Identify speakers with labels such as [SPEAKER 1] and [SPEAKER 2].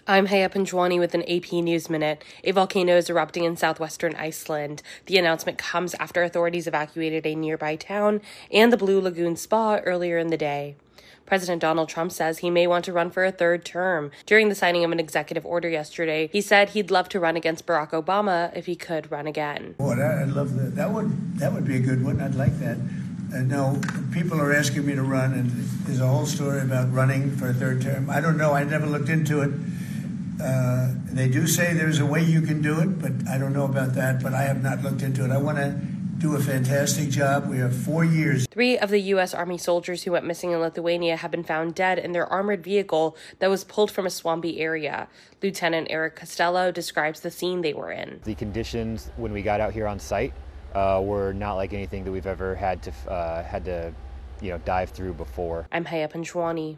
[SPEAKER 1] I'm Haya Panjwani with an AP News Minute. A volcano is erupting in southwestern Iceland. The announcement comes after authorities evacuated a nearby town and the Blue Lagoon Spa earlier in the day. President Donald Trump says he may want to run for a third term. During the signing of an executive order yesterday, he said he'd love to run against Barack Obama if he could run again.
[SPEAKER 2] Boy, I'd love that. That would be a good one. I'd like that. No, people are asking me to run, and there's a whole story about running for a third term. I don't know. I never looked into it. They do say there's a way you can do it, but I don't know about that. But I have not looked into it. I want to do a fantastic job. We have 4 years.
[SPEAKER 1] 3 of the U.S. Army soldiers who went missing in Lithuania have been found dead in their armored vehicle that was pulled from a swampy area. Lieutenant Eric Costello describes the scene they were in.
[SPEAKER 3] The conditions when we got out here on site were not like anything that we've ever had to dive through before.
[SPEAKER 1] I'm Haya Panjwani.